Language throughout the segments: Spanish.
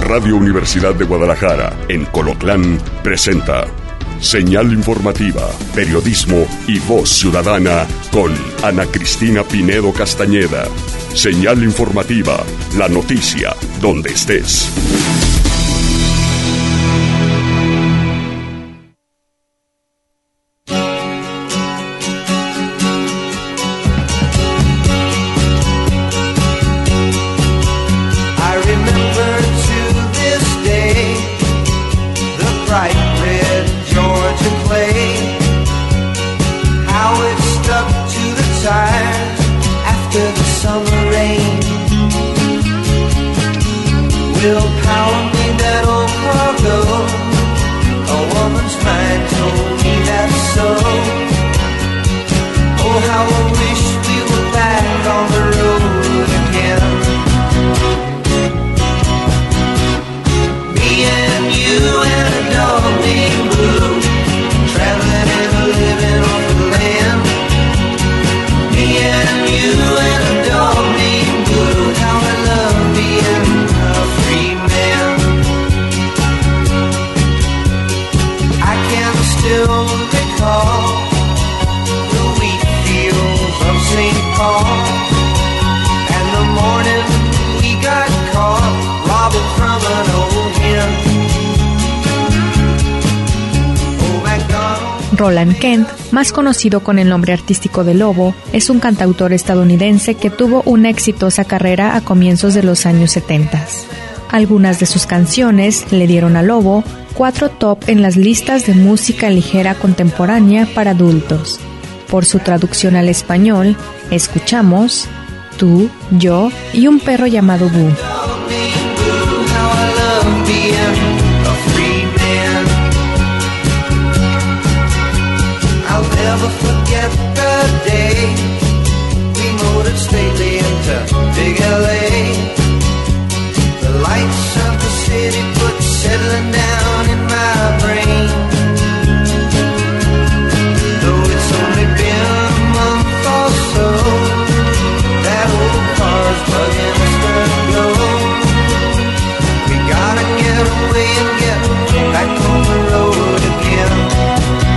Radio Universidad de Guadalajara, en Colotlán, presenta Señal Informativa, Periodismo y Voz Ciudadana con Ana Cristina Pinedo Castañeda. Señal Informativa, la noticia, donde estés. Roland Kent, más conocido con el nombre artístico de Lobo, es un cantautor estadounidense que tuvo una exitosa carrera a comienzos de los años 70. Algunas de sus canciones le dieron a Lobo 4 top en las listas de música ligera contemporánea para adultos. Por su traducción al español, escuchamos Tú, Yo y un perro llamado Boo. Never forget the day we motored stately into Big LA. The lights of the city put settling down in my brain. Though it's only been a month or so, that old car's bugging us to go. We gotta get away and get back on the road again.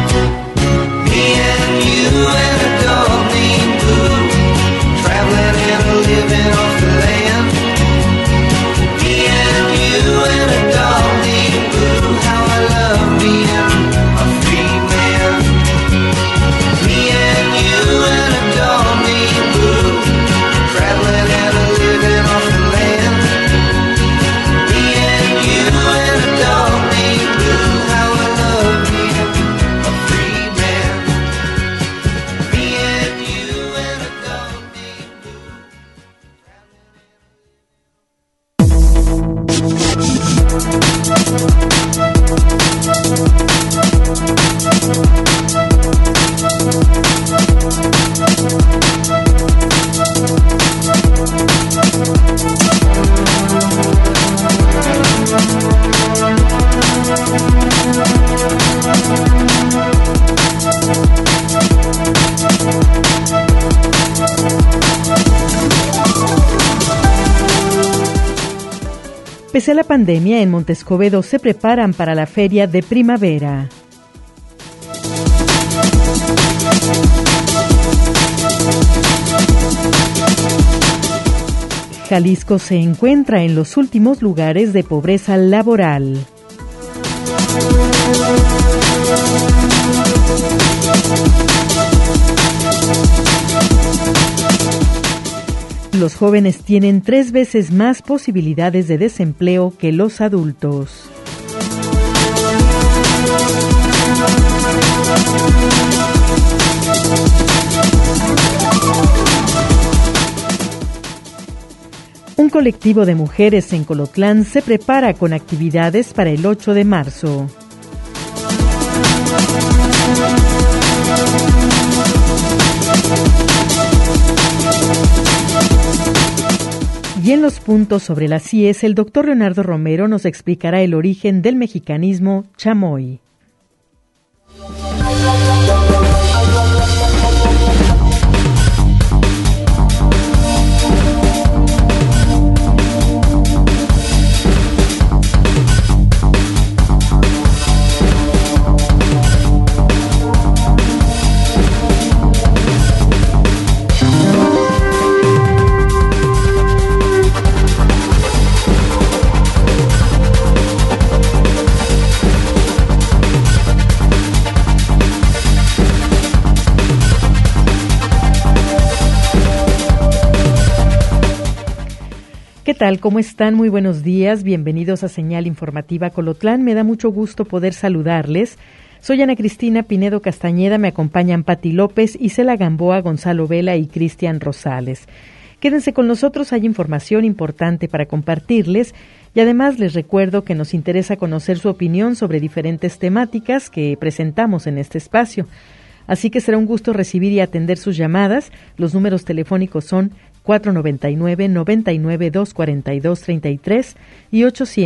You and a dog named Boo, traveling and living off the land. Me and you and a dog named Boo, how I love being a free man. Me and you and a dog named Boo, traveling and living off the land. Me and you and a dog named Boo, how I love being a free man. Pese a la pandemia, en Monte Escobedo se preparan para la feria de primavera. Jalisco se encuentra en los últimos lugares de pobreza laboral. Los jóvenes tienen 3 veces más posibilidades de desempleo que los adultos. Un colectivo de mujeres en Colotlán se prepara con actividades para el 8 de marzo. Y en los puntos sobre las IES, el doctor Leonardo Romero nos explicará el origen del mexicanismo chamoy. tal? ¿Cómo están? Muy buenos días. Bienvenidos a Señal Informativa Colotlán. Me da mucho gusto poder saludarles. Soy Ana Cristina Pinedo Castañeda. Me acompañan Pati López, Isela Gamboa, Gonzalo Vela y Cristian Rosales. Quédense con nosotros, hay información importante para compartirles y además les recuerdo que nos interesa conocer su opinión sobre diferentes temáticas que presentamos en este espacio. Así que será un gusto recibir y atender sus llamadas. Los números telefónicos son 499-99-242-33 y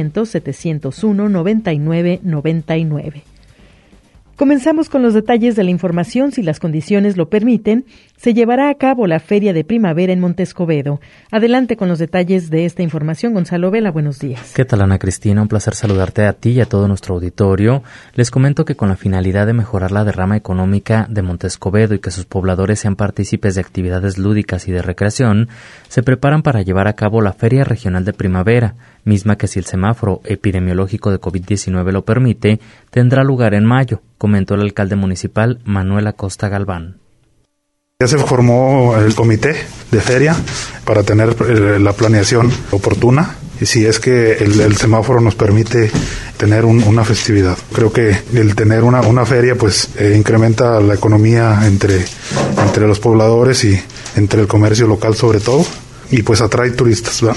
800-701-9999. Comenzamos con los detalles de la información. Si las condiciones lo permiten, se llevará a cabo la Feria de Primavera en Monte Escobedo. Adelante con los detalles de esta información, Gonzalo Vela, buenos días. ¿Qué tal, Ana Cristina? Un placer saludarte a ti y a todo nuestro auditorio. Les comento que con la finalidad de mejorar la derrama económica de Monte Escobedo y que sus pobladores sean partícipes de actividades lúdicas y de recreación, se preparan para llevar a cabo la Feria Regional de Primavera, misma que, si el semáforo epidemiológico de COVID-19 lo permite, tendrá lugar en mayo, comentó el alcalde municipal Manuel Acosta Galván. Ya se formó el comité de feria para tener la planeación oportuna y si es que el semáforo nos permite tener una festividad. Creo que el tener una feria pues incrementa la economía entre los pobladores y entre el comercio local sobre todo y pues atrae turistas, ¿verdad?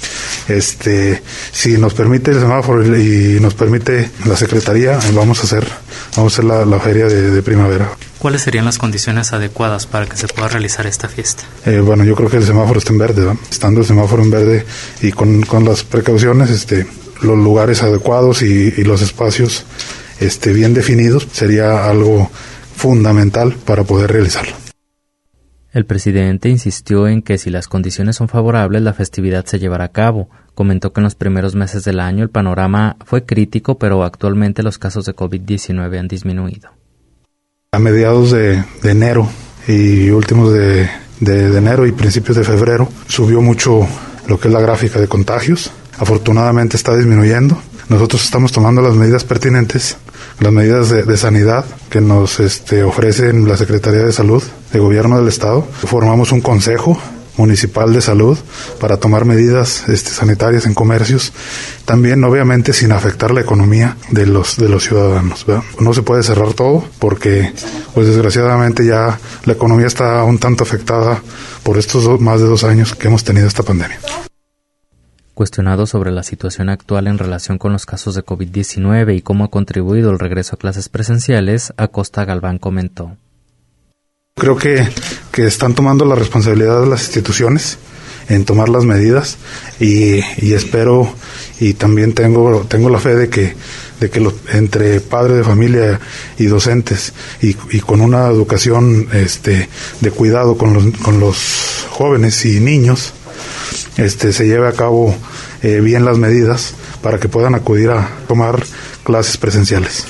Si nos permite el semáforo y nos permite la secretaría, vamos a hacer la feria de primavera. ¿Cuáles serían las condiciones adecuadas para que se pueda realizar esta fiesta? Bueno, yo creo que el semáforo está en verde, ¿verdad? Estando el semáforo en verde y con las precauciones, los lugares adecuados y los espacios bien definidos, sería algo fundamental para poder realizarlo. El presidente insistió en que si las condiciones son favorables, la festividad se llevará a cabo. Comentó que en los primeros meses del año el panorama fue crítico, pero actualmente los casos de COVID-19 han disminuido. A mediados de enero y últimos de enero y principios de febrero subió mucho lo que es la gráfica de contagios. Afortunadamente está disminuyendo. Nosotros estamos tomando las medidas pertinentes, las medidas de sanidad que nos ofrecen la Secretaría de Salud de Gobierno del Estado. Formamos un consejo municipal de salud para tomar medidas sanitarias en comercios, también obviamente sin afectar la economía de los ciudadanos, ¿verdad? No se puede cerrar todo porque pues desgraciadamente ya la economía está un tanto afectada por estos más de 2 años que hemos tenido esta pandemia. Cuestionado sobre la situación actual en relación con los casos de COVID-19 y cómo ha contribuido el regreso a clases presenciales, Acosta Galván comentó. Creo que están tomando la responsabilidad de las instituciones en tomar las medidas y espero y también tengo la fe de que entre padres de familia y docentes y con una educación de cuidado con los jóvenes y niños se lleve a cabo bien las medidas para que puedan acudir a tomar clases presenciales.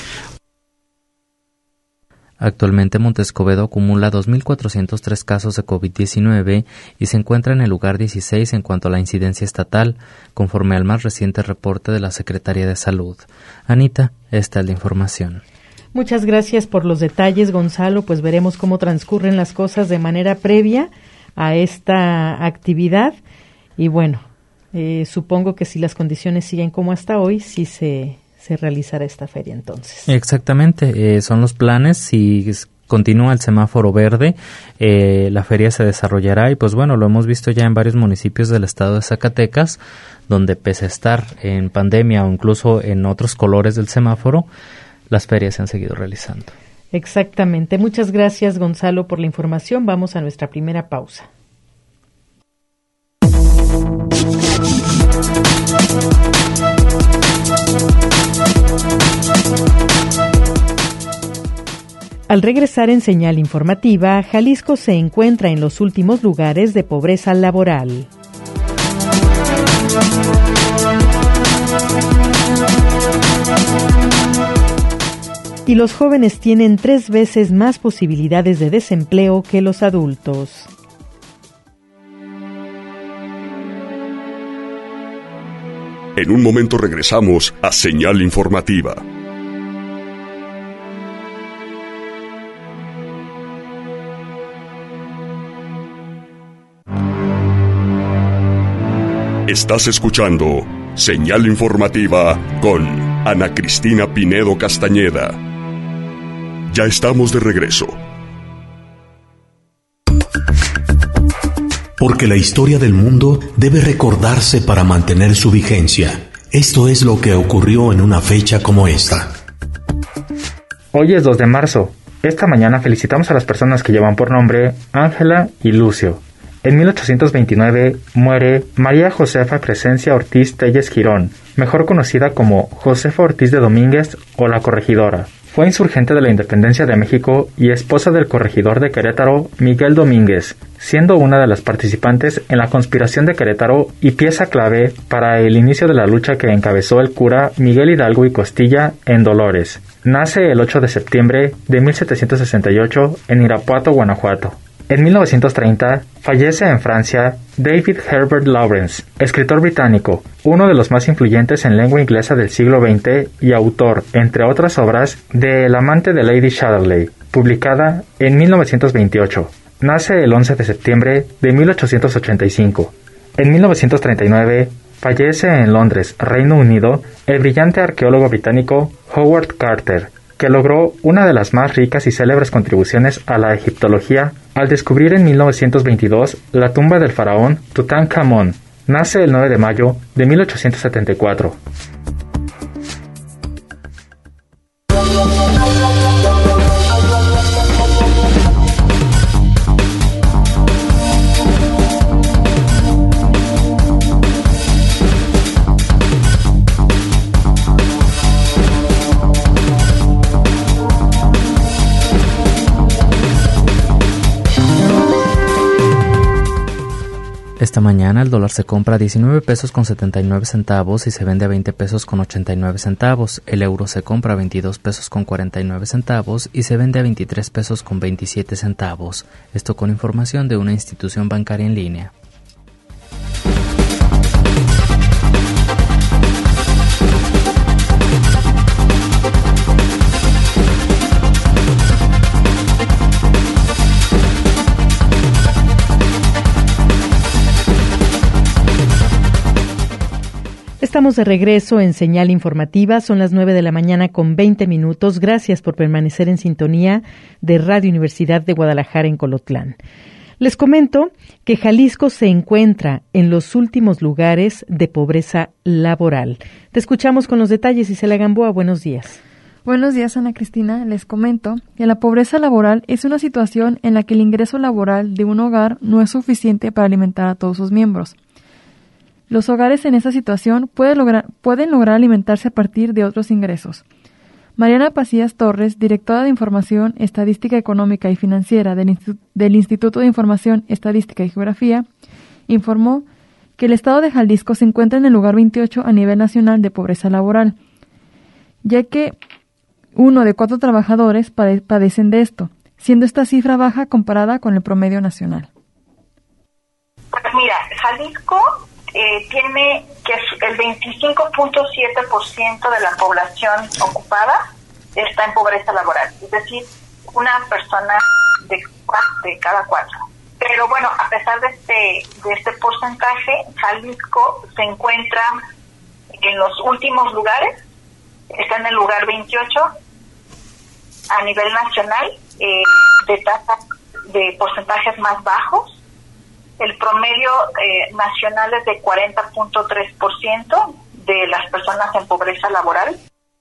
Actualmente Monte Escobedo acumula 2.403 casos de COVID-19 y se encuentra en el lugar 16 en cuanto a la incidencia estatal, conforme al más reciente reporte de la Secretaría de Salud. Anita, esta es la información. Muchas gracias por los detalles, Gonzalo. Pues veremos cómo transcurren las cosas de manera previa a esta actividad. Y bueno, supongo que si las condiciones siguen como hasta hoy, sí se realizará esta feria entonces. Exactamente, son los planes. Si continúa el semáforo verde, la feria se desarrollará y pues bueno, lo hemos visto ya en varios municipios del estado de Zacatecas, donde pese a estar en pandemia o incluso en otros colores del semáforo, las ferias se han seguido realizando. Exactamente. Muchas gracias, Gonzalo, por la información. Vamos a nuestra primera pausa. Al regresar en Señal Informativa, Jalisco se encuentra en los últimos lugares de pobreza laboral. Y los jóvenes tienen 3 veces más posibilidades de desempleo que los adultos. En un momento regresamos a Señal Informativa. Estás escuchando Señal Informativa con Ana Cristina Pinedo Castañeda. Ya estamos de regreso. Porque la historia del mundo debe recordarse para mantener su vigencia. Esto es lo que ocurrió en una fecha como esta. Hoy es 2 de marzo. Esta mañana felicitamos a las personas que llevan por nombre Ángela y Lucio. En 1829 muere María Josefa Crescencia Ortiz Telles Girón, mejor conocida como Josefa Ortiz de Domínguez o la Corregidora. Fue insurgente de la independencia de México y esposa del corregidor de Querétaro, Miguel Domínguez, siendo una de las participantes en la conspiración de Querétaro y pieza clave para el inicio de la lucha que encabezó el cura Miguel Hidalgo y Costilla en Dolores. Nace el 8 de septiembre de 1768 en Irapuato, Guanajuato. En 1930 fallece en Francia David Herbert Lawrence, escritor británico, uno de los más influyentes en lengua inglesa del siglo XX y autor, entre otras obras, de El amante de Lady Chatterley, publicada en 1928. Nace el 11 de septiembre de 1885. En 1939 fallece en Londres, Reino Unido, el brillante arqueólogo británico Howard Carter, que logró una de las más ricas y célebres contribuciones a la egiptología al descubrir en 1922 la tumba del faraón Tutankamón. Nace el 9 de mayo de 1874. Esta mañana el dólar se compra a 19 pesos con 79 centavos y se vende a 20 pesos con 89 centavos. El euro se compra a 22 pesos con 49 centavos y se vende a 23 pesos con 27 centavos. Esto con información de una institución bancaria en línea. Estamos de regreso en Señal Informativa, son las 9 de la mañana con 20 minutos. Gracias por permanecer en sintonía de Radio Universidad de Guadalajara en Colotlán. Les comento que Jalisco se encuentra en los últimos lugares de pobreza laboral. Te escuchamos con los detalles, Isela Gamboa, buenos días. Buenos días, Ana Cristina. Les comento que la pobreza laboral es una situación en la que el ingreso laboral de un hogar no es suficiente para alimentar a todos sus miembros. Los hogares en esta situación pueden lograr alimentarse a partir de otros ingresos. Mariana Pacías Torres, directora de Información, Estadística Económica y Financiera del Instituto de Información, Estadística y Geografía, informó que el estado de Jalisco se encuentra en el lugar 28 a nivel nacional de pobreza laboral, ya que 1 de 4 trabajadores padecen de esto, siendo esta cifra baja comparada con el promedio nacional. Pues mira, Jalisco tiene que el 25.7% de la población ocupada está en pobreza laboral, es decir, una persona de cada 4. Pero bueno, a pesar de este porcentaje, Jalisco se encuentra en los últimos lugares, está en el lugar 28 a nivel nacional, de tasas de porcentajes más bajos. El promedio nacional es de 40.3% de las personas en pobreza laboral.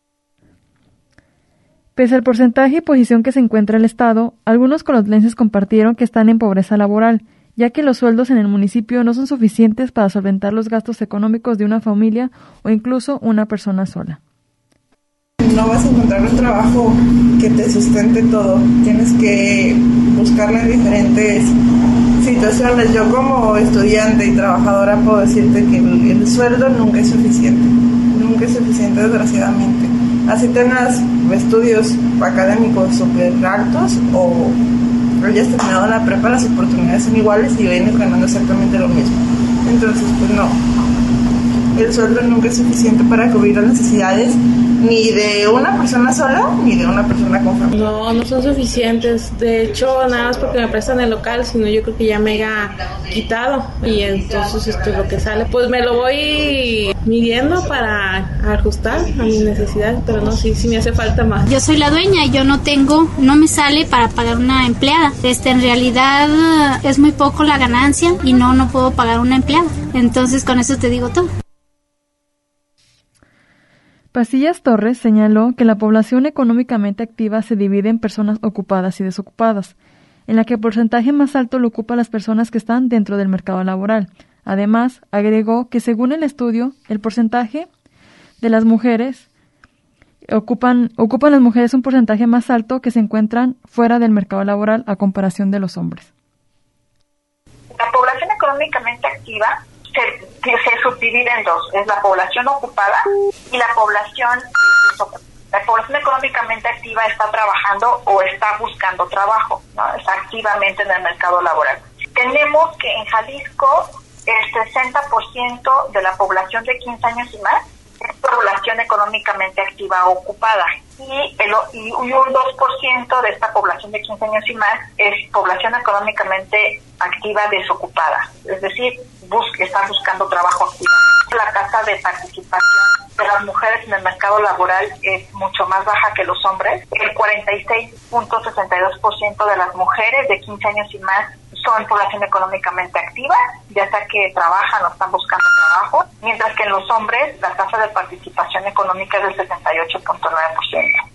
Pese al porcentaje y posición que se encuentra el Estado, algunos colotlenses compartieron que están en pobreza laboral, ya que los sueldos en el municipio no son suficientes para solventar los gastos económicos de una familia o incluso una persona sola. No vas a encontrar un trabajo que te sustente todo. Tienes que buscarle en diferentes situaciones. Yo como estudiante y trabajadora puedo decirte que el sueldo nunca es suficiente. Nunca es suficiente, desgraciadamente. Así tengas estudios académicos súper altos o hayas terminado la prepa, las oportunidades son iguales y vienes ganando exactamente lo mismo. Entonces, pues no. el sueldo nunca es suficiente para cubrir las necesidades ni de una persona sola ni de una persona con familia. No son suficientes. De hecho, nada más porque me prestan el local, sino yo creo que ya me haya quitado. Y entonces lo que sale, pues me lo voy midiendo para ajustar a mis necesidades, pero no, sí me hace falta más. Yo soy la dueña y yo no me sale para pagar una empleada. En realidad es muy poco la ganancia y no puedo pagar una empleada. Entonces con eso te digo todo. Pasillas Torres señaló que la población económicamente activa se divide en personas ocupadas y desocupadas, en la que el porcentaje más alto lo ocupa las personas que están dentro del mercado laboral. Además, agregó que según el estudio, el porcentaje de las mujeres ocupan las mujeres un porcentaje más alto que se encuentran fuera del mercado laboral a comparación de los hombres. La población económicamente activa se subdivide en dos, es la población ocupada y la población desocupada. La población económicamente activa está trabajando o está buscando trabajo, ¿no? Está activamente en el mercado laboral. Tenemos que en Jalisco el 60% de la población de 15 años y más es población económicamente activa ocupada y un 2% de esta población de 15 años y más es población económicamente activa desocupada, es decir, está buscando trabajo activamente. La tasa de participación de las mujeres en el mercado laboral es mucho más baja que los hombres. El 46.62% de las mujeres de 15 años y más son población económicamente activa, ya sea que trabajan o están buscando trabajo, mientras que en los hombres la tasa de participación económica es del 78.9%.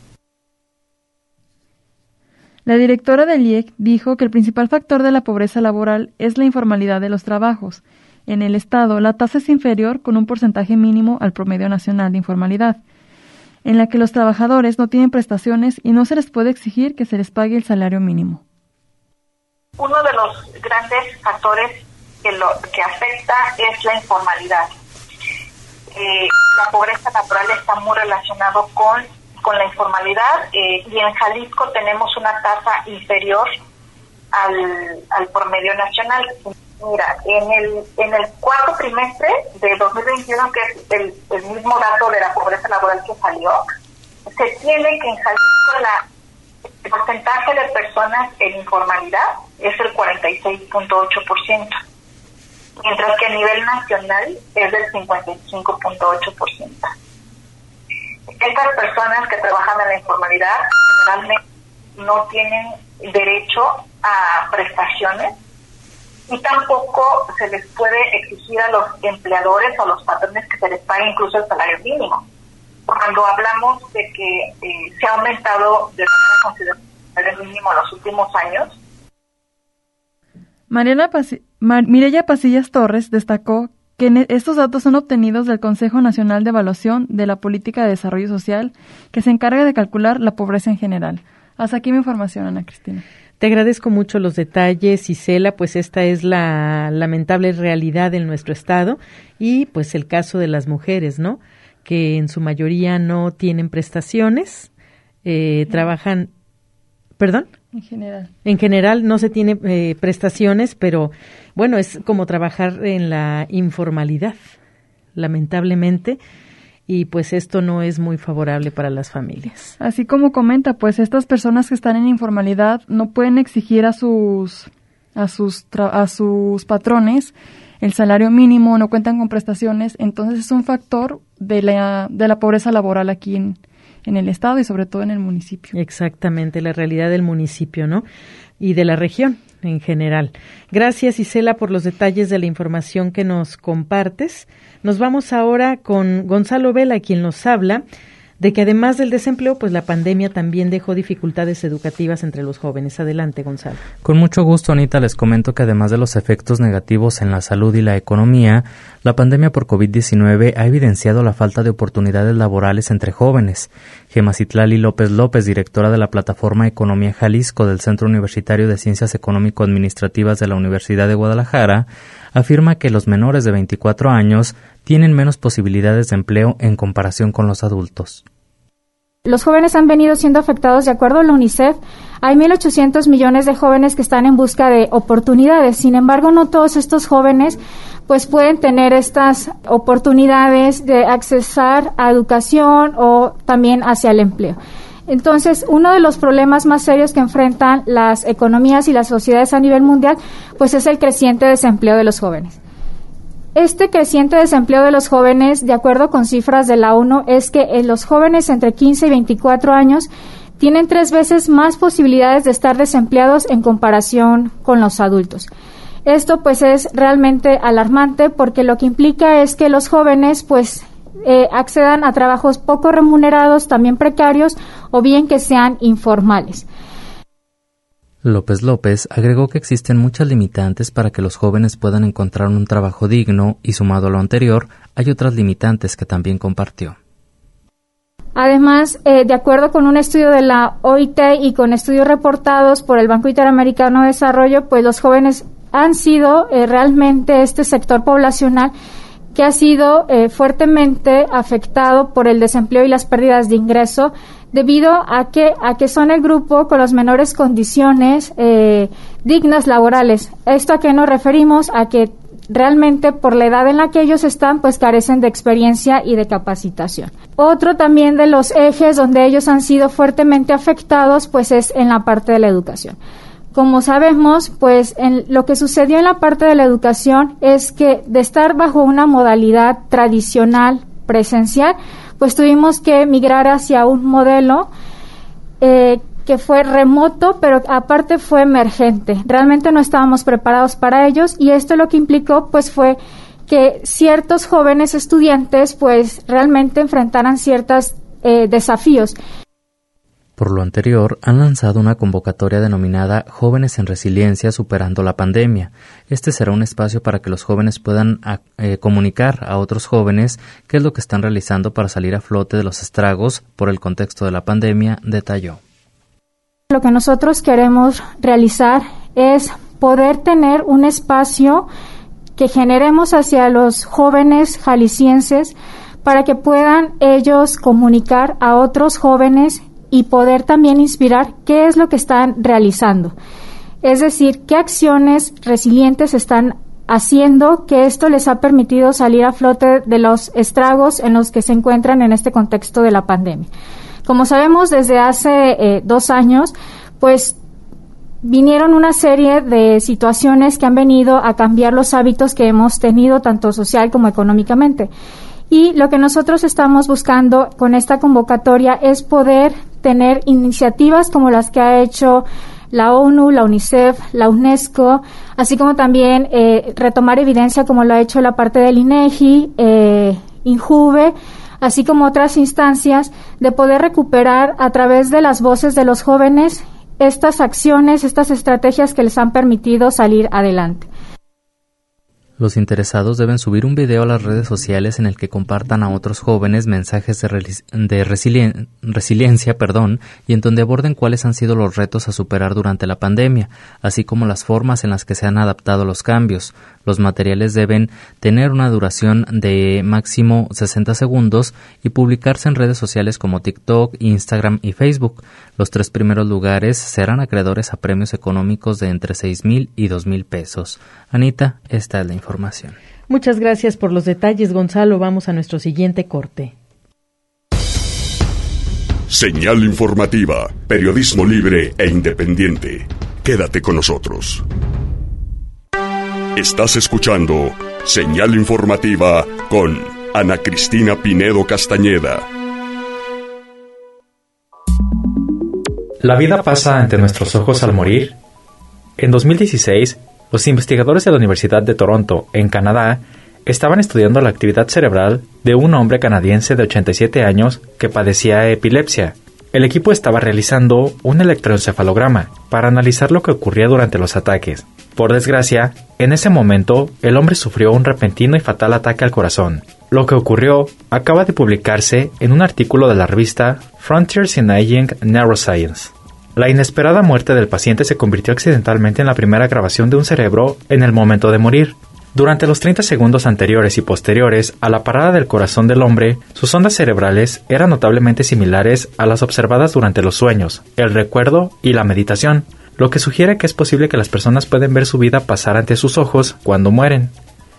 La directora del IEC dijo que el principal factor de la pobreza laboral es la informalidad de los trabajos. En el Estado, la tasa es inferior con un porcentaje mínimo al promedio nacional de informalidad, en la que los trabajadores no tienen prestaciones y no se les puede exigir que se les pague el salario mínimo. Uno de los grandes factores que afecta es la informalidad. La pobreza laboral está muy relacionado con la informalidad y en Jalisco tenemos una tasa inferior al promedio nacional. Mira, en el cuarto trimestre de 2021, que es el mismo dato de la pobreza laboral que salió, se tiene que en Jalisco el porcentaje de personas en informalidad es el 46.8%, mientras que a nivel nacional es del 55.8%. Estas personas que trabajan en la informalidad generalmente no tienen derecho a prestaciones y tampoco se les puede exigir a los empleadores o a los patrones que se les pague incluso el salario mínimo. Cuando hablamos de que se ha aumentado de manera considerable el salario mínimo en los últimos años. Mireya Pasillas Torres destacó que estos datos son obtenidos del Consejo Nacional de Evaluación de la Política de Desarrollo Social, que se encarga de calcular la pobreza en general. Hasta aquí mi información, Ana Cristina. Te agradezco mucho los detalles, Isela, pues esta es la lamentable realidad en nuestro estado y pues el caso de las mujeres, ¿no? Que en su mayoría no tienen prestaciones, trabajan, ¿perdón? En general no se tiene prestaciones, pero bueno, es como trabajar en la informalidad, lamentablemente. Y pues esto no es muy favorable para las familias. Así como comenta, pues estas personas que están en informalidad no pueden exigir a sus patrones el salario mínimo, no cuentan con prestaciones, entonces es un factor de la pobreza laboral aquí en el estado y sobre todo en el municipio. Exactamente, la realidad del municipio, ¿no? Y de la región en general. Gracias, Isela, por los detalles de la información que nos compartes. Nos vamos ahora con Gonzalo Vela, quien nos habla de que además del desempleo, pues la pandemia también dejó dificultades educativas entre los jóvenes. Adelante, Gonzalo. Con mucho gusto, Anita, les comento que además de los efectos negativos en la salud y la economía, la pandemia por COVID-19 ha evidenciado la falta de oportunidades laborales entre jóvenes. Gema Citlali López López, directora de la plataforma Economía Jalisco del Centro Universitario de Ciencias Económico-Administrativas de la Universidad de Guadalajara, afirma que los menores de 24 años tienen menos posibilidades de empleo en comparación con los adultos. Los jóvenes han venido siendo afectados. De acuerdo a la UNICEF, hay 1.800 millones de jóvenes que están en busca de oportunidades. Sin embargo, no todos estos jóvenes pues pueden tener estas oportunidades de accesar a educación o también hacia el empleo. Entonces, uno de los problemas más serios que enfrentan las economías y las sociedades a nivel mundial, pues es el creciente desempleo de los jóvenes. Este creciente desempleo de los jóvenes, de acuerdo con cifras de la ONU, es que los jóvenes entre 15 y 24 años tienen 3 veces más posibilidades de estar desempleados en comparación con los adultos. Esto pues es realmente alarmante porque lo que implica es que los jóvenes pues accedan a trabajos poco remunerados, también precarios o bien que sean informales. López López agregó que existen muchas limitantes para que los jóvenes puedan encontrar un trabajo digno y, sumado a lo anterior, hay otras limitantes que también compartió. Además, de acuerdo con un estudio de la OIT y con estudios reportados por el Banco Interamericano de Desarrollo, pues los jóvenes han sido realmente este sector poblacional que ha sido fuertemente afectado por el desempleo y las pérdidas de ingreso debido a que son el grupo con las menores condiciones dignas laborales. ¿Esto a qué nos referimos? A que realmente por la edad en la que ellos están, pues carecen de experiencia y de capacitación. Otro también de los ejes donde ellos han sido fuertemente afectados, pues es en la parte de la educación. Como sabemos, pues lo que sucedió en la parte de la educación es que de estar bajo una modalidad tradicional presencial, pues tuvimos que migrar hacia un modelo que fue remoto, pero aparte fue emergente. Realmente no estábamos preparados para ellos y esto lo que implicó pues fue que ciertos jóvenes estudiantes pues realmente enfrentaran ciertos desafíos. Por lo anterior, han lanzado una convocatoria denominada Jóvenes en Resiliencia Superando la Pandemia. Este será un espacio para que los jóvenes puedan comunicar a otros jóvenes qué es lo que están realizando para salir a flote de los estragos por el contexto de la pandemia, detalló. Lo que nosotros queremos realizar es poder tener un espacio que generemos hacia los jóvenes jaliscienses para que puedan ellos comunicar a otros jóvenes y poder también inspirar qué es lo que están realizando. Es decir, qué acciones resilientes están haciendo que esto les ha permitido salir a flote de los estragos en los que se encuentran en este contexto de la pandemia. Como sabemos, desde hace 2 años, pues vinieron una serie de situaciones que han venido a cambiar los hábitos que hemos tenido, tanto social como económicamente. Y lo que nosotros estamos buscando con esta convocatoria es poder tener iniciativas como las que ha hecho la ONU, la UNICEF, la UNESCO, así como también retomar evidencia como lo ha hecho la parte del INEGI, INJUVE, así como otras instancias, de poder recuperar a través de las voces de los jóvenes estas acciones, estas estrategias que les han permitido salir adelante. Los interesados deben subir un video a las redes sociales en el que compartan a otros jóvenes mensajes de resiliencia, y en donde aborden cuáles han sido los retos a superar durante la pandemia, así como las formas en las que se han adaptado a los cambios. Los materiales deben tener una duración de máximo 60 segundos y publicarse en redes sociales como TikTok, Instagram y Facebook. Los 3 primeros lugares serán acreedores a premios económicos de entre 6,000 y 2,000 pesos. Anita, esta es la información. Muchas gracias por los detalles, Gonzalo. Vamos a nuestro siguiente corte. Señal informativa, periodismo libre e independiente. Quédate con nosotros. Estás escuchando Señal informativa con Ana Cristina Pinedo Castañeda. ¿La vida pasa ante nuestros ojos al morir? En 2016, los investigadores de la Universidad de Toronto, en Canadá, estaban estudiando la actividad cerebral de un hombre canadiense de 87 años que padecía epilepsia. El equipo estaba realizando un electroencefalograma para analizar lo que ocurría durante los ataques. Por desgracia, en ese momento, el hombre sufrió un repentino y fatal ataque al corazón. Lo que ocurrió acaba de publicarse en un artículo de la revista Frontiers in Aging Neuroscience. La inesperada muerte del paciente se convirtió accidentalmente en la primera grabación de un cerebro en el momento de morir. Durante los 30 segundos anteriores y posteriores a la parada del corazón del hombre, sus ondas cerebrales eran notablemente similares a las observadas durante los sueños, el recuerdo y la meditación, lo que sugiere que es posible que las personas pueden ver su vida pasar ante sus ojos cuando mueren.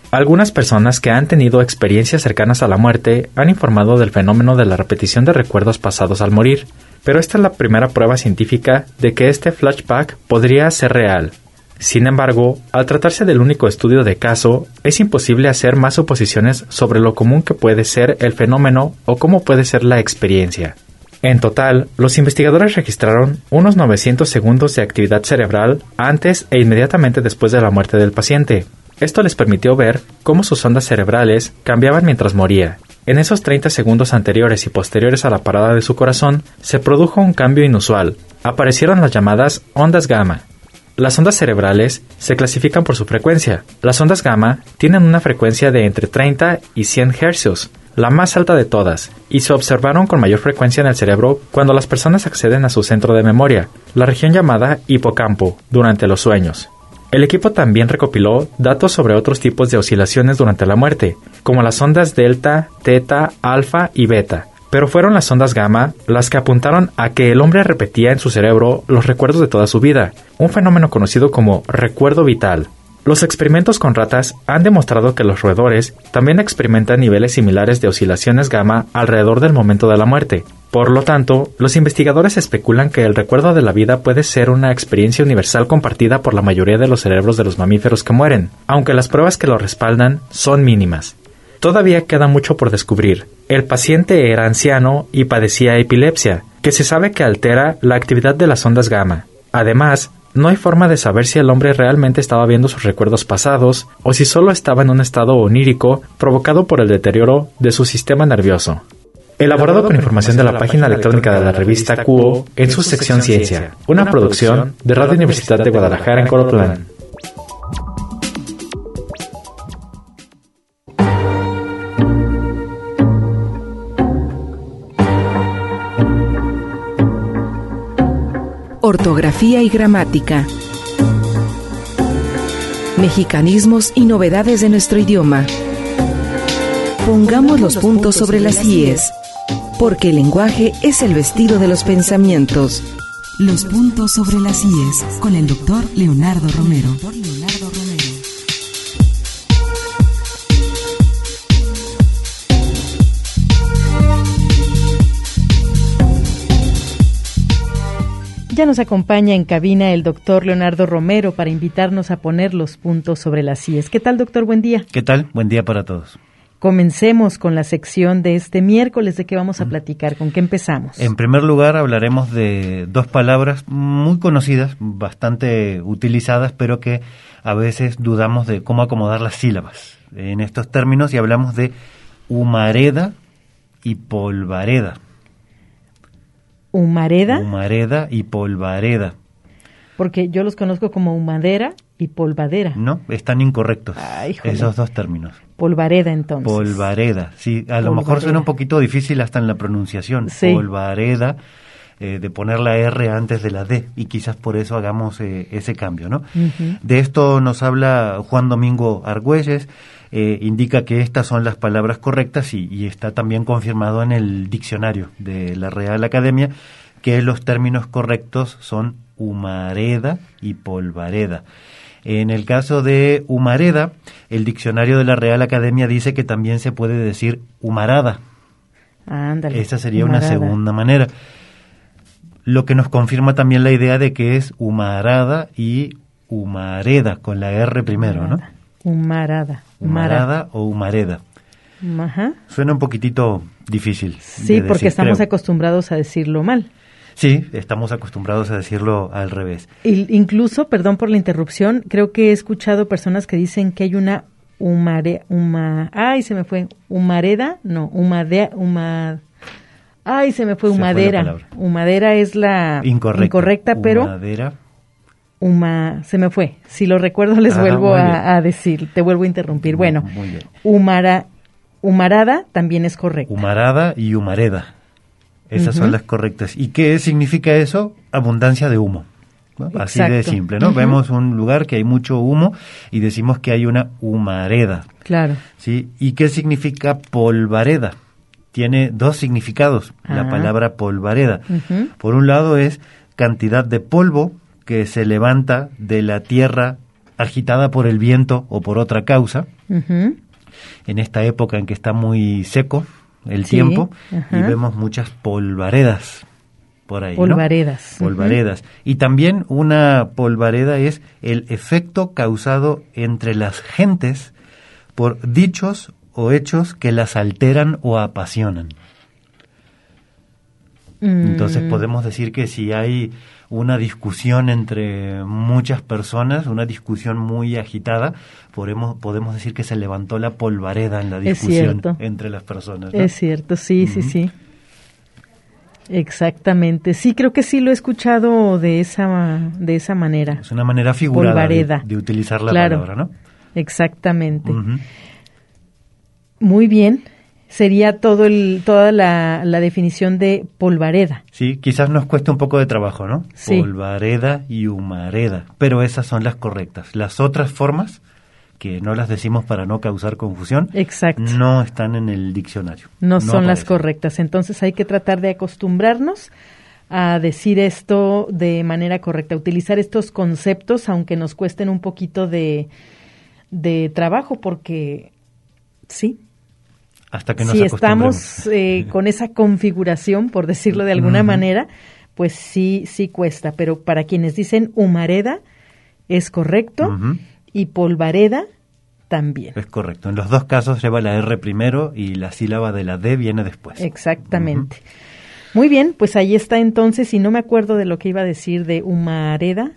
Algunas personas que han tenido experiencias cercanas a la muerte han informado del fenómeno de la repetición de recuerdos pasados al morir, pero esta es la primera prueba científica de que este flashback podría ser real. Sin embargo, al tratarse del único estudio de caso, es imposible hacer más suposiciones sobre lo común que puede ser el fenómeno o cómo puede ser la experiencia. En total, los investigadores registraron unos 900 segundos de actividad cerebral antes e inmediatamente después de la muerte del paciente. Esto les permitió ver cómo sus ondas cerebrales cambiaban mientras moría. En esos 30 segundos anteriores y posteriores a la parada de su corazón, se produjo un cambio inusual. Aparecieron las llamadas ondas gamma. Las ondas cerebrales se clasifican por su frecuencia. Las ondas gamma tienen una frecuencia de entre 30 y 100 Hz, la más alta de todas, y se observaron con mayor frecuencia en el cerebro cuando las personas acceden a su centro de memoria, la región llamada hipocampo, durante los sueños. El equipo también recopiló datos sobre otros tipos de oscilaciones durante la muerte, como las ondas delta, teta, alfa y beta. Pero fueron las ondas gamma las que apuntaron a que el hombre repetía en su cerebro los recuerdos de toda su vida, un fenómeno conocido como recuerdo vital. Los experimentos con ratas han demostrado que los roedores también experimentan niveles similares de oscilaciones gamma alrededor del momento de la muerte. Por lo tanto, los investigadores especulan que el recuerdo de la vida puede ser una experiencia universal compartida por la mayoría de los cerebros de los mamíferos que mueren, aunque las pruebas que lo respaldan son mínimas. Todavía queda mucho por descubrir. El paciente era anciano y padecía epilepsia, que se sabe que altera la actividad de las ondas gamma. Además, no hay forma de saber si el hombre realmente estaba viendo sus recuerdos pasados o si solo estaba en un estado onírico provocado por el deterioro de su sistema nervioso. Elaborado con información de la página electrónica de la revista QO en su sección Ciencia, una producción de Radio Universidad de Guadalajara en Colotlán. Ortografía y gramática. Mexicanismos y novedades de nuestro idioma. Pongamos los puntos sobre las íes, porque el lenguaje es el vestido de los pensamientos. Los puntos sobre las íes, con el doctor Leonardo Romero. Ya nos acompaña en cabina el doctor Leonardo Romero para invitarnos a poner los puntos sobre las íes. ¿Qué tal, doctor? Buen día. ¿Qué tal? Buen día para todos. Comencemos con la sección de este miércoles. ¿De qué vamos a platicar? ¿Con qué empezamos? En primer lugar, hablaremos de dos palabras muy conocidas, bastante utilizadas, pero que a veces dudamos de cómo acomodar las sílabas en estos términos, y hablamos de humareda y polvareda. ¿Humareda? Humareda y polvareda. Porque yo los conozco como humadera y polvadera. No, están incorrectos. Ay, esos dos términos. Polvareda, entonces. Polvareda, sí. A lo mejor suena un poquito difícil hasta en la pronunciación. Sí. Polvareda, de poner la R antes de la D, y quizás por eso hagamos ese cambio, ¿no? Uh-huh. De esto nos habla Juan Domingo Argüelles. Indica que estas son las palabras correctas y está también confirmado en el diccionario de la Real Academia que los términos correctos son humareda y polvareda. En el caso de humareda, el diccionario de la Real Academia dice que también se puede decir humarada. Ándale. Esa sería humarada. Una segunda manera. Lo que nos confirma también la idea de que es humarada y humareda, con la R primero, ¿no? Humarada. Humarada o humareda. Ajá. Suena un poquitito difícil. Sí, porque estamos acostumbrados a decirlo mal. Sí, estamos acostumbrados a decirlo al revés. Incluso, perdón por la interrupción, creo que he escuchado personas que dicen que hay una humareda, no, humadera. Humadera es la incorrecta, pero humadera. Se me fue. Si lo recuerdo les vuelvo a decir, te vuelvo a interrumpir. Bueno, muy bien. Humarada también es correcta. Humarada y humareda. Esas son las correctas. ¿Y qué significa eso? Abundancia de humo, ¿no? Así de simple, ¿no? Vemos un lugar que hay mucho humo y decimos que hay una humareda. Claro. ¿Sí? ¿Y qué significa polvareda? Tiene dos significados, la palabra polvareda. Por un lado es cantidad de polvo que se levanta de la tierra agitada por el viento o por otra causa, Ujú. En esta época en que está muy seco el Sí, tiempo, ajá. y vemos muchas polvaredas por ahí, ¿no? Polvaredas. Polvaredas. Y también una polvareda es el efecto causado entre las gentes por dichos o hechos que las alteran o apasionan. Entonces podemos decir que si hay una discusión entre muchas personas, una discusión muy agitada, podemos decir que se levantó la polvareda en la Es discusión cierto. entre las personas, ¿no? Es cierto, sí, sí, sí. Exactamente. Sí, creo que sí lo he escuchado de esa manera. Es una manera figurada Polvareda. de utilizar la Claro. palabra, ¿no? Exactamente. Ujú. Muy bien. Sería toda la definición de polvareda. Sí, quizás nos cueste un poco de trabajo, ¿no? Sí. Polvareda y humareda, pero esas son las correctas. Las otras formas, que no las decimos para no causar confusión, Exacto. no están en el diccionario. No son las aparecen. correctas. Entonces hay que tratar de acostumbrarnos a decir esto de manera correcta, utilizar estos conceptos, aunque nos cuesten un poquito de trabajo, porque sí. Hasta que nos Si acostumbremos. estamos con esa configuración, por decirlo de alguna Ujú. manera, pues sí cuesta. Pero para quienes dicen humareda es correcto Ujú. y polvareda también. Es correcto. En los dos casos lleva la R primero y la sílaba de la D viene después. Exactamente. Muy bien, pues ahí está entonces, y no me acuerdo de lo que iba a decir de humadera,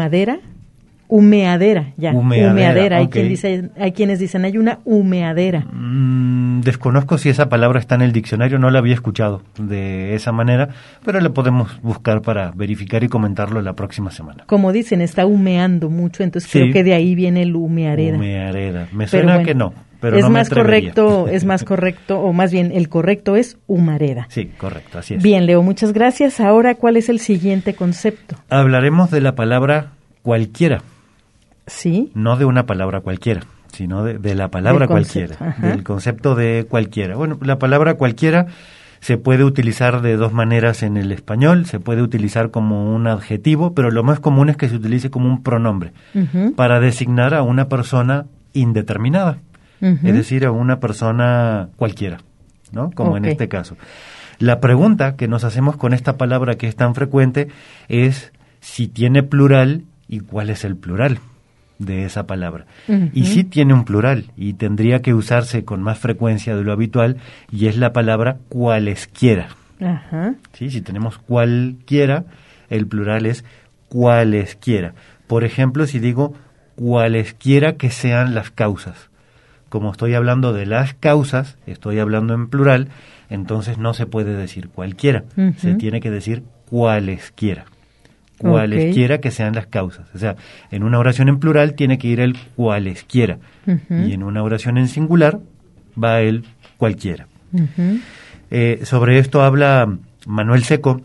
ya. Humeadera, Hay ok. hay quienes dicen hay una humeadera. Desconozco si esa palabra está en el diccionario, no la había escuchado de esa manera, pero la podemos buscar para verificar y comentarlo la próxima semana. Como dicen, está humeando mucho, entonces Sí. creo que de ahí viene el humeareda. Humeareda. Me Pero suena bueno, que no, pero es no me más atrevería. es más correcto, o más bien el correcto es humareda. Sí, correcto, así es. Bien, Leo, muchas gracias. Ahora, ¿cuál es el siguiente concepto? Hablaremos de la palabra cualquiera. Sí. No de una palabra cualquiera, sino de la palabra Del concepto, cualquiera, ajá. del concepto de cualquiera. Bueno, la palabra cualquiera se puede utilizar de dos maneras en el español, se puede utilizar como un adjetivo, pero lo más común es que se utilice como un pronombre Ujú. para designar a una persona indeterminada, Ujú. es decir, a una persona cualquiera, ¿no? Como en Ok. este caso. La pregunta que nos hacemos con esta palabra que es tan frecuente es si tiene plural y cuál es el plural de esa palabra. Ujú. Y sí tiene un plural y tendría que usarse con más frecuencia de lo habitual y es la palabra cualesquiera. Ajá. ¿Sí? Si tenemos cualquiera, el plural es cualesquiera. Por ejemplo, si digo cualesquiera que sean las causas. Como estoy hablando de las causas, estoy hablando en plural, entonces no se puede decir cualquiera, Ujú. se tiene que decir cualesquiera. Ok. Cualesquiera que sean las causas. O sea, en una oración en plural tiene que ir el cualesquiera. Ujú. Y en una oración en singular va el cualquiera. Ujú. Sobre esto habla Manuel Seco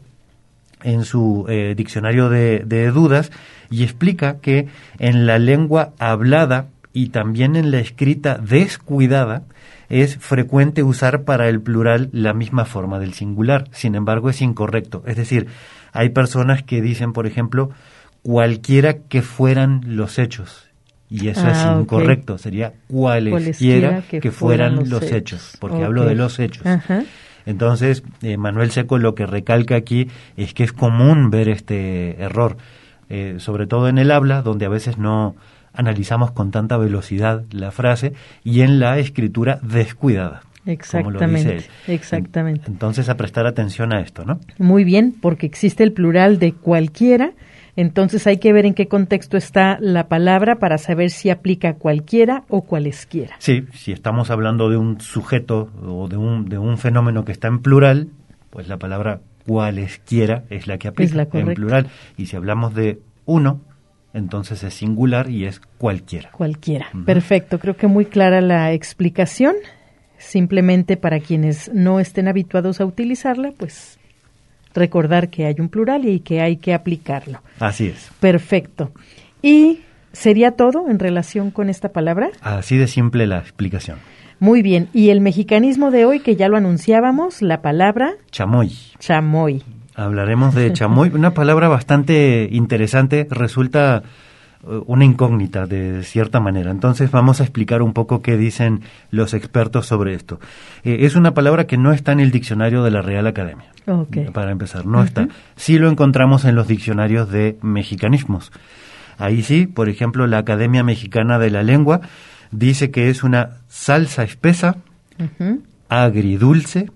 en su diccionario de dudas y explica que en la lengua hablada y también en la escrita descuidada es frecuente usar para el plural la misma forma del singular. Sin embargo, es incorrecto. Es decir, hay personas que dicen, por ejemplo, cualquiera que fueran los hechos. Y eso es Ah, ok. incorrecto. Sería cualesquiera que fueran los hechos. Porque Ok. hablo de los hechos. Ajá. Entonces, Manuel Seco lo que recalca aquí es que es común ver este error, sobre todo en el habla, donde a veces no analizamos con tanta velocidad la frase, y en la escritura descuidada. Como lo dice él. Exactamente. Entonces, a prestar atención a esto, ¿no? Muy bien, porque existe el plural de cualquiera, entonces hay que ver en qué contexto está la palabra para saber si aplica cualquiera o cualesquiera. Sí, si estamos hablando de un sujeto o de un fenómeno que está en plural, pues la palabra cualesquiera es la que aplica Es la en correcta. plural. Y si hablamos de uno, entonces es singular y es cualquiera. Cualquiera. Perfecto, creo que muy clara la explicación. Simplemente para quienes no estén habituados a utilizarla, pues recordar que hay un plural y que hay que aplicarlo. Así es. Perfecto. ¿Y sería todo en relación con esta palabra? Así de simple la explicación. Muy bien. Y el mexicanismo de hoy, que ya lo anunciábamos, la palabra Chamoy. chamoy. Hablaremos de chamoy, una palabra bastante interesante. Resulta una incógnita de cierta manera. Entonces vamos a explicar un poco qué dicen los expertos sobre esto. Es una palabra que no está en el diccionario de la Real Academia. Okay. Para empezar, no está. Sí lo encontramos en los diccionarios de mexicanismos. Ahí sí, por ejemplo, la Academia Mexicana de la Lengua dice que es una salsa espesa, agridulce,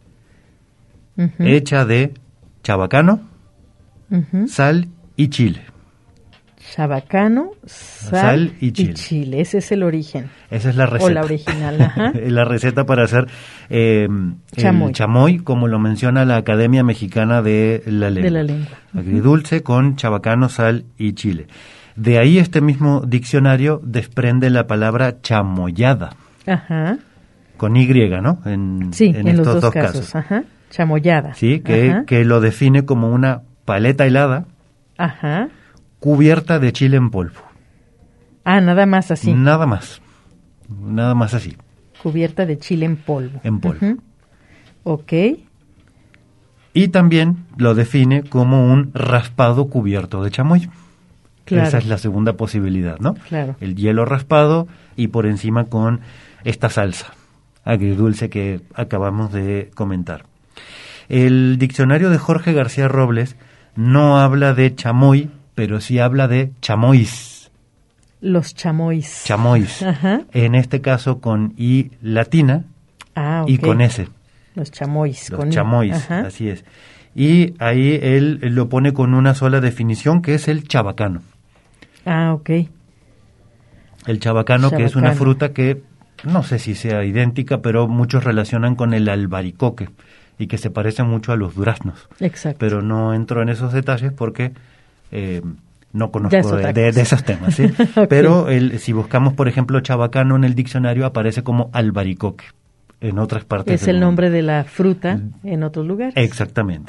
hecha de chabacano, sal y chile. Chabacano, sal y chile. Ese es el origen. Esa es la receta. O la original, ajá. La receta para hacer chamoy. El chamoy, como lo menciona la Academia Mexicana de la Lengua. Agridulce con chabacano, sal y chile. De ahí este mismo diccionario desprende la palabra chamoyada. Ajá. Con Y, ¿no? En los estos dos casos. Ajá. Chamoyada. Sí, que lo define como una paleta helada. Ajá. Cubierta de chile en polvo. Ah, nada más así. Nada más así. Cubierta de chile en polvo. En polvo. Ok. Y también lo define como un raspado cubierto de chamoy. Claro. Esa es la segunda posibilidad, ¿no? Claro. El hielo raspado y por encima con esta salsa agridulce que acabamos de comentar. El diccionario de Jorge García Robles no habla de chamoy, pero sí habla de chamois. Los chamois. Chamois. Ajá. En este caso con I latina y con S. Los chamois. Los chamois, así es. Y ahí él lo pone con una sola definición, que es el chabacano. Ah, ok. El chabacano, que es una fruta que no sé si sea idéntica, pero muchos relacionan con el albaricoque y que se parece mucho a los duraznos. Exacto. Pero no entro en esos detalles porque no conozco de esos temas, ¿sí? Okay. Pero si buscamos, por ejemplo, chabacano en el diccionario, aparece como albaricoque en otras partes del mundo. Es el nombre de la fruta en otros lugares. Exactamente.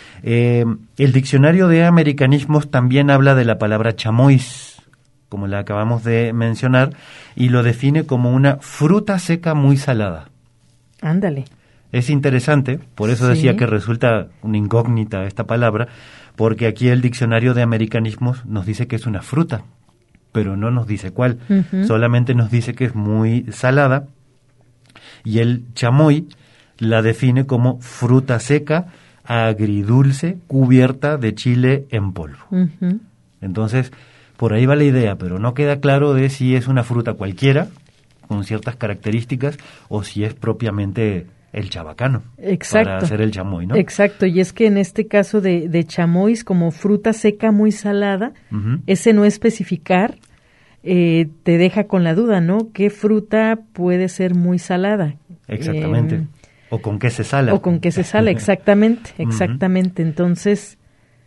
El diccionario de americanismos también habla de la palabra chamois, como la acabamos de mencionar, y lo define como una fruta seca muy salada. Ándale. Es interesante, por eso decía que resulta una incógnita esta palabra, porque aquí el diccionario de americanismos nos dice que es una fruta, pero no nos dice cuál, solamente nos dice que es muy salada, y el chamoy la define como fruta seca, agridulce, cubierta de chile en polvo. Entonces, por ahí va la idea, pero no queda claro de si es una fruta cualquiera, con ciertas características, o si es propiamente el chabacano. Exacto. Para hacer el chamoy, ¿no? Exacto, y es que en este caso de chamois, como fruta seca muy salada, ese no especificar te deja con la duda, ¿no? ¿Qué fruta puede ser muy salada? Exactamente. O con qué se sala. O con qué se sala, exactamente. Entonces,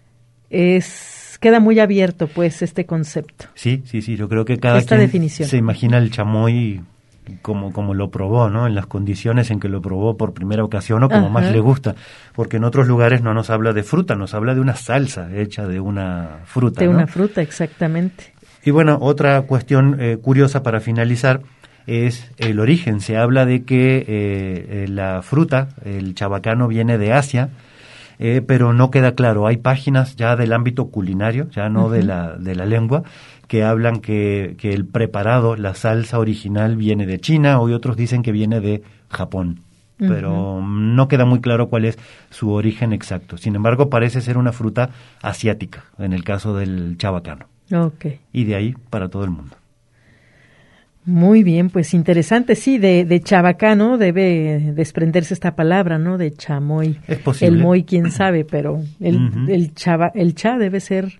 queda muy abierto, pues, este concepto. Sí, yo creo que cada quien definición. Se imagina el chamoy como lo probó, ¿no? En las condiciones en que lo probó por primera ocasión o como más le gusta, porque en otros lugares no nos habla de fruta, nos habla de una salsa hecha de una fruta, de ¿no? una fruta, exactamente. Y bueno, otra cuestión curiosa para finalizar es el origen. Se habla de que la fruta, el chabacano, viene de Asia, pero no queda claro. Hay páginas ya del ámbito culinario, ya no de la lengua, que hablan que el preparado, la salsa original, viene de China, y otros dicen que viene de Japón. Pero no queda muy claro cuál es su origen exacto. Sin embargo, parece ser una fruta asiática, en el caso del chabacano. Okay. Y de ahí para todo el mundo. Muy bien, pues interesante. Sí, de chabacano debe desprenderse esta palabra, ¿no? De chamoy. Es posible. El moy, quién sabe, pero el cha debe ser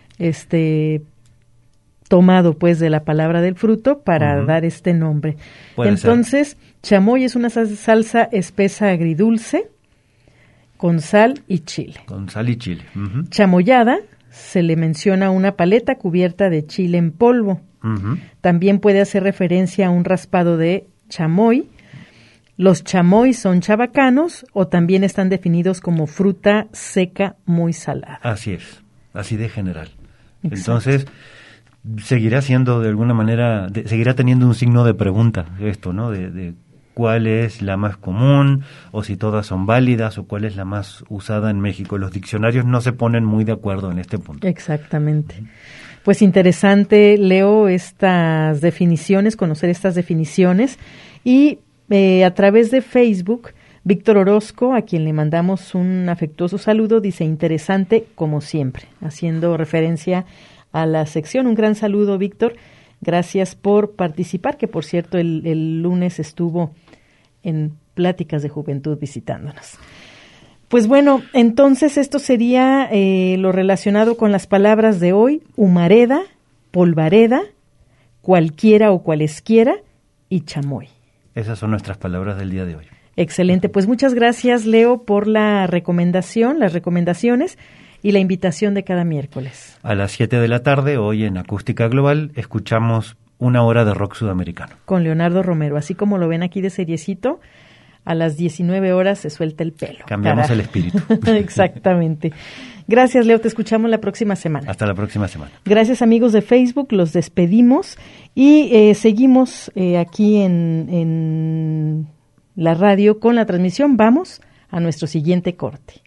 tomado, pues, de la palabra del fruto para dar este nombre. Entonces, chamoy es una salsa espesa agridulce con sal y chile. Con sal y chile. Chamoyada se le menciona una paleta cubierta de chile en polvo. También puede hacer referencia a un raspado de chamoy. Los chamois son chabacanos o también están definidos como fruta seca muy salada. Así es, así de general. Exacto. Entonces, seguirá siendo de alguna manera, seguirá teniendo un signo de pregunta esto, ¿no? De cuál es la más común, o si todas son válidas, o cuál es la más usada en México. Los diccionarios no se ponen muy de acuerdo en este punto. Exactamente. Pues interesante, Leo, estas definiciones, conocer estas definiciones, y a través de Facebook, Víctor Orozco, a quien le mandamos un afectuoso saludo, dice interesante como siempre, haciendo referencia a la sección. Un gran saludo, Víctor. Gracias por participar, que por cierto el lunes estuvo en Pláticas de Juventud visitándonos. Pues bueno, entonces esto sería lo relacionado con las palabras de hoy: humareda, polvareda, cualquiera o cualesquiera y chamoy. Esas son nuestras palabras del día de hoy. Excelente, pues muchas gracias, Leo, por la recomendación, las recomendaciones y la invitación de cada miércoles. A las 7 de la tarde, hoy en Acústica Global, escuchamos una hora de rock sudamericano. Con Leonardo Romero, así como lo ven aquí de seriecito, a las 19 horas se suelta el pelo. Cambiamos el espíritu. Exactamente. Gracias, Leo, te escuchamos la próxima semana. Hasta la próxima semana. Gracias, amigos de Facebook, los despedimos y seguimos aquí en la radio con la transmisión. Vamos a nuestro siguiente corte.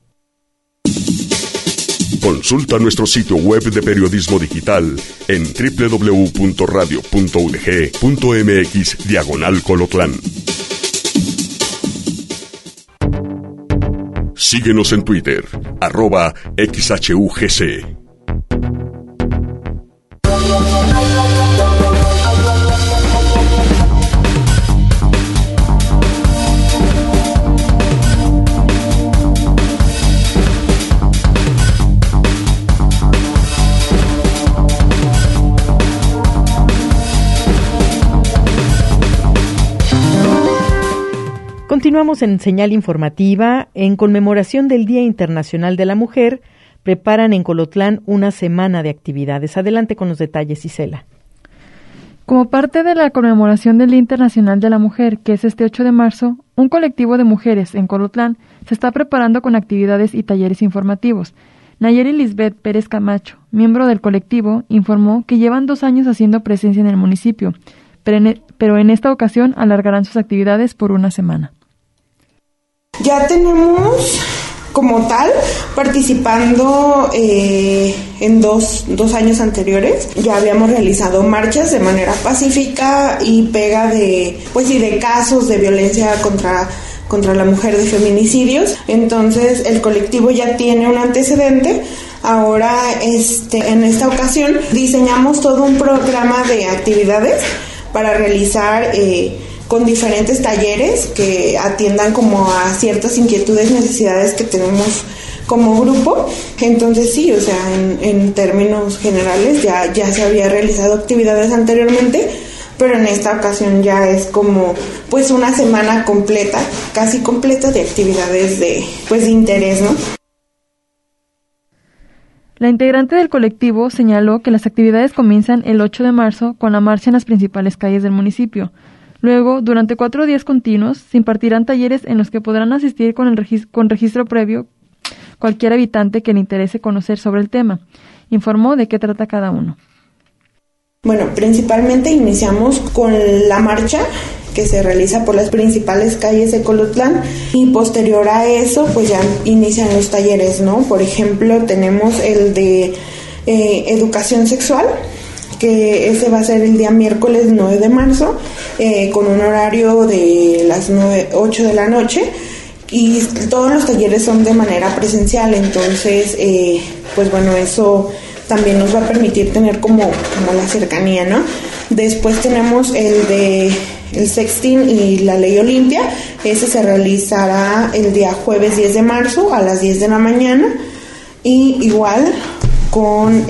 Consulta nuestro sitio web de periodismo digital en www.radio.udg.mx/Colotlán. Síguenos en Twitter, @XHUGC. Continuamos en Señal Informativa. En conmemoración del Día Internacional de la Mujer, preparan en Colotlán una semana de actividades. Adelante con los detalles, Isela. Como parte de la conmemoración del Día Internacional de la Mujer, que es este 8 de marzo, un colectivo de mujeres en Colotlán se está preparando con actividades y talleres informativos. Nayeli Lisbeth Pérez Camacho, miembro del colectivo, informó que llevan 2 años haciendo presencia en el municipio, pero en esta ocasión alargarán sus actividades por una semana. Ya tenemos como tal participando en dos años anteriores. Ya habíamos realizado marchas de manera pacífica y pega de casos de violencia contra la mujer, de feminicidios. Entonces el colectivo ya tiene un antecedente. Ahora en esta ocasión diseñamos todo un programa de actividades para realizar con diferentes talleres que atiendan como a ciertas inquietudes, necesidades que tenemos como grupo. Entonces sí, o sea, en términos generales ya se había realizado actividades anteriormente, pero en esta ocasión ya es como pues una semana completa, casi completa, de actividades de interés, ¿no? La integrante del colectivo señaló que las actividades comienzan el 8 de marzo con la marcha en las principales calles del municipio. Luego, durante 4 días continuos, se impartirán talleres en los que podrán asistir con registro previo cualquier habitante que le interese conocer sobre el tema. Informó de qué trata cada uno. Bueno, principalmente iniciamos con la marcha que se realiza por las principales calles de Colotlán, y posterior a eso pues ya inician los talleres, ¿no? Por ejemplo, tenemos el de educación sexual, que ese va a ser el día miércoles 9 de marzo, con un horario de las 8 de la noche, y todos los talleres son de manera presencial. Entonces pues bueno, eso también nos va a permitir tener como la cercanía, ¿no? Después tenemos el sexting y la ley Olimpia. Ese se realizará el día jueves 10 de marzo a las 10 de la mañana, y igual con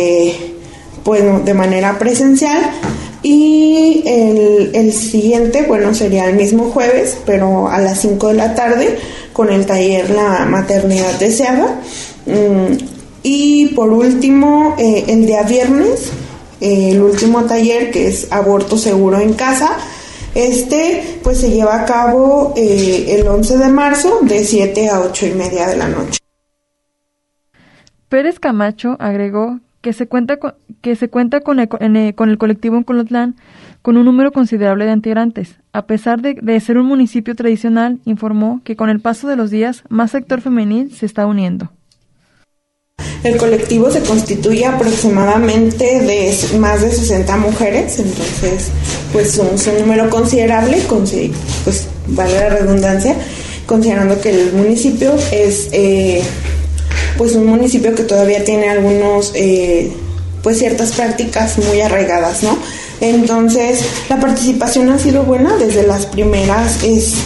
de manera presencial. Y el siguiente, sería el mismo jueves, pero a las 5 de la tarde, con el taller La Maternidad Deseada. Y por último, el día viernes, el último taller, que es aborto seguro en casa. Pues se lleva a cabo el 11 de marzo de 7 a 8:30 de la noche. Pérez Camacho agregó que se cuenta con el colectivo en Colotlán con un número considerable de integrantes. A pesar de ser un municipio tradicional, informó que con el paso de los días, más sector femenil se está uniendo. El colectivo se constituye aproximadamente de más de 60 mujeres, entonces pues es un número considerable, pues vale la redundancia, considerando que el municipio es pues un municipio que todavía tiene algunos pues ciertas prácticas muy arraigadas, ¿no? Entonces la participación ha sido buena desde las primeras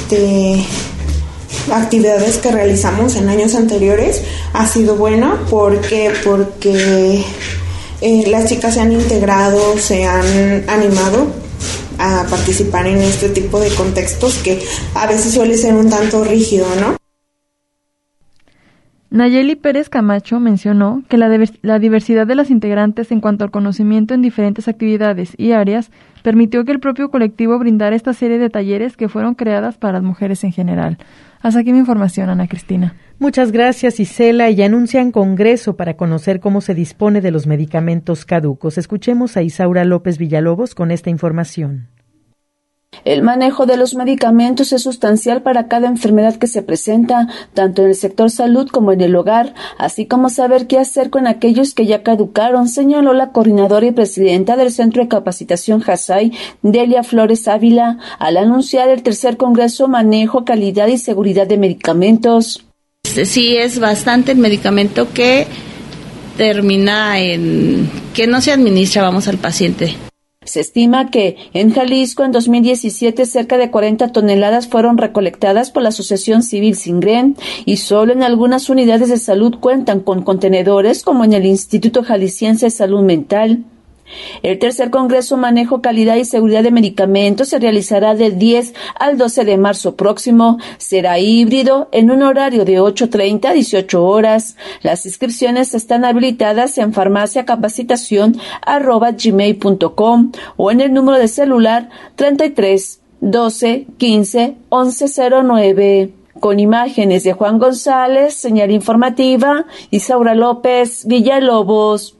actividades que realizamos en años anteriores. Ha sido buena porque las chicas se han integrado, se han animado a participar en este tipo de contextos que a veces suele ser un tanto rígido, ¿no? Nayeli Pérez Camacho mencionó que la diversidad de las integrantes en cuanto al conocimiento en diferentes actividades y áreas permitió que el propio colectivo brindara esta serie de talleres que fueron creadas para las mujeres en general. Hasta aquí mi información, Ana Cristina. Muchas gracias, Isela. Y anuncian congreso para conocer cómo se dispone de los medicamentos caducos. Escuchemos a Isaura López Villalobos con esta información. El manejo de los medicamentos es sustancial para cada enfermedad que se presenta, tanto en el sector salud como en el hogar, así como saber qué hacer con aquellos que ya caducaron, señaló la coordinadora y presidenta del Centro de Capacitación JASAI, Delia Flores Ávila, al anunciar el tercer Congreso Manejo, Calidad y Seguridad de Medicamentos. Sí, es bastante el medicamento que termina que no se administra, vamos, al paciente. Se estima que en Jalisco en 2017 cerca de 40 toneladas fueron recolectadas por la Asociación Civil Singren y solo en algunas unidades de salud cuentan con contenedores como en el Instituto Jalisciense de Salud Mental. El tercer Congreso Manejo, Calidad y Seguridad de Medicamentos se realizará del 10 al 12 de marzo próximo. Será híbrido en un horario de 8:30 a 18 horas. Las inscripciones están habilitadas en farmaciacapacitación@gmail.com o en el número de celular 33 12 15 1109. Con imágenes de Juan González, señal informativa, Isaura López Villalobos.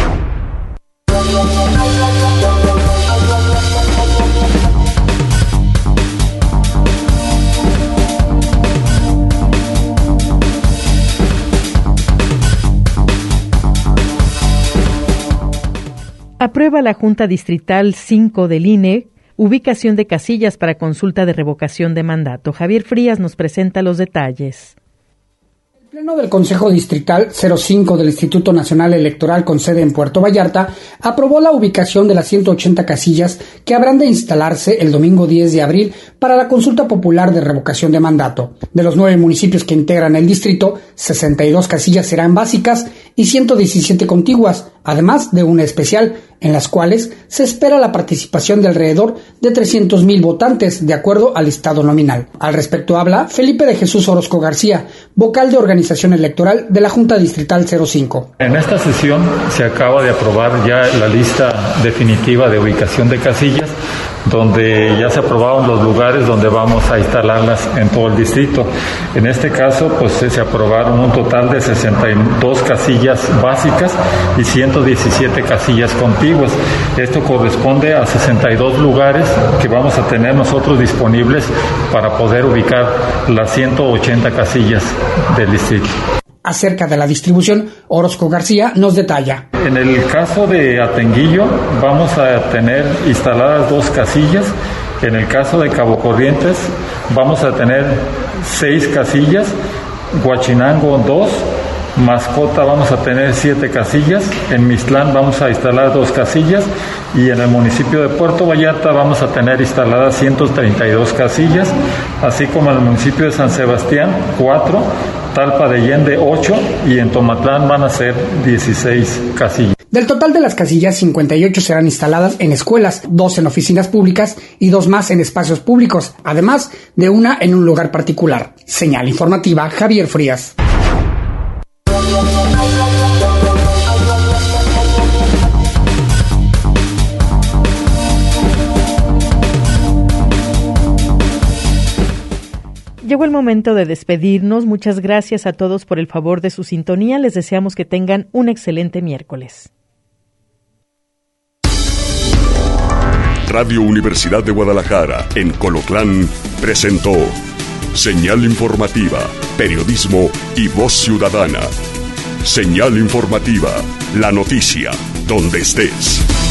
Aprueba la Junta Distrital 5 del INE ubicación de casillas para consulta de revocación de mandato. Javier Frías nos presenta los detalles. El Pleno del Consejo Distrital 05 del Instituto Nacional Electoral con sede en Puerto Vallarta aprobó la ubicación de las 180 casillas que habrán de instalarse el domingo 10 de abril para la consulta popular de revocación de mandato. De los 9 municipios que integran el distrito, 62 casillas serán básicas y 117 contiguas, además de una especial, en las cuales se espera la participación de alrededor de 300,000 votantes, de acuerdo al listado nominal. Al respecto habla Felipe de Jesús Orozco García, vocal de organización electoral de la Junta Distrital 05. En esta sesión se acaba de aprobar ya la lista definitiva de ubicación de casillas, donde ya se aprobaron los lugares donde vamos a instalarlas en todo el distrito. En este caso, pues se aprobaron un total de 62 casillas básicas y 117 casillas contiguas. Esto corresponde a 62 lugares que vamos a tener nosotros disponibles para poder ubicar las 180 casillas del distrito. Acerca de la distribución, Orozco García nos detalla. En el caso de Atenguillo vamos a tener instaladas 2 casillas. En el caso de Cabo Corrientes vamos a tener 6 casillas. Huachinango 2. Mascota vamos a tener 7 casillas. En Mixtlán vamos a instalar 2 casillas. Y en el municipio de Puerto Vallarta vamos a tener instaladas 132 casillas. Así como en el municipio de San Sebastián 4. Talpa de Allende 8 y en Tomatlán van a ser 16 casillas. Del total de las casillas, 58 serán instaladas en escuelas, 2 en oficinas públicas y 2 más en espacios públicos, además de una en un lugar particular. Señal informativa, Javier Frías. Llegó el momento de despedirnos. Muchas gracias a todos por el favor de su sintonía. Les deseamos que tengan un excelente miércoles. Radio Universidad de Guadalajara, en Colotlán, presentó Señal Informativa, Periodismo y Voz Ciudadana. Señal Informativa, la noticia, donde estés.